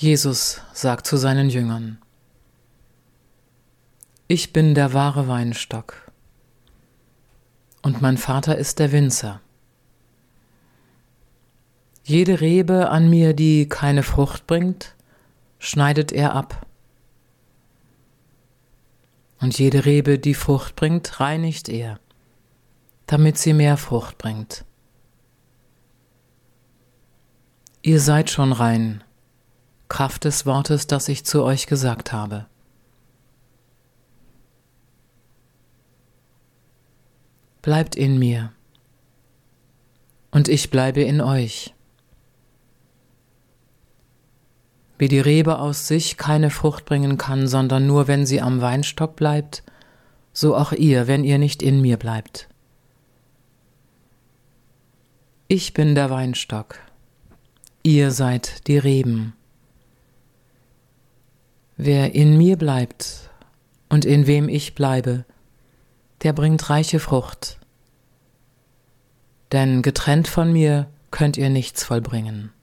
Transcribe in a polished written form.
Jesus sagt zu seinen Jüngern: Ich bin der wahre Weinstock und mein Vater ist der Winzer. Jede Rebe an mir, die keine Frucht bringt, schneidet er ab. Und jede Rebe, die Frucht bringt, reinigt er, damit sie mehr Frucht bringt. Ihr seid schon rein, Kraft des Wortes, das ich zu euch gesagt habe. Bleibt in mir, und ich bleibe in euch. Wie die Rebe aus sich keine Frucht bringen kann, sondern nur, wenn sie am Weinstock bleibt, so auch ihr, wenn ihr nicht in mir bleibt. Ich bin der Weinstock, ihr seid die Reben. Wer in mir bleibt und in wem ich bleibe, der bringt reiche Frucht. Denn getrennt von mir könnt ihr nichts vollbringen.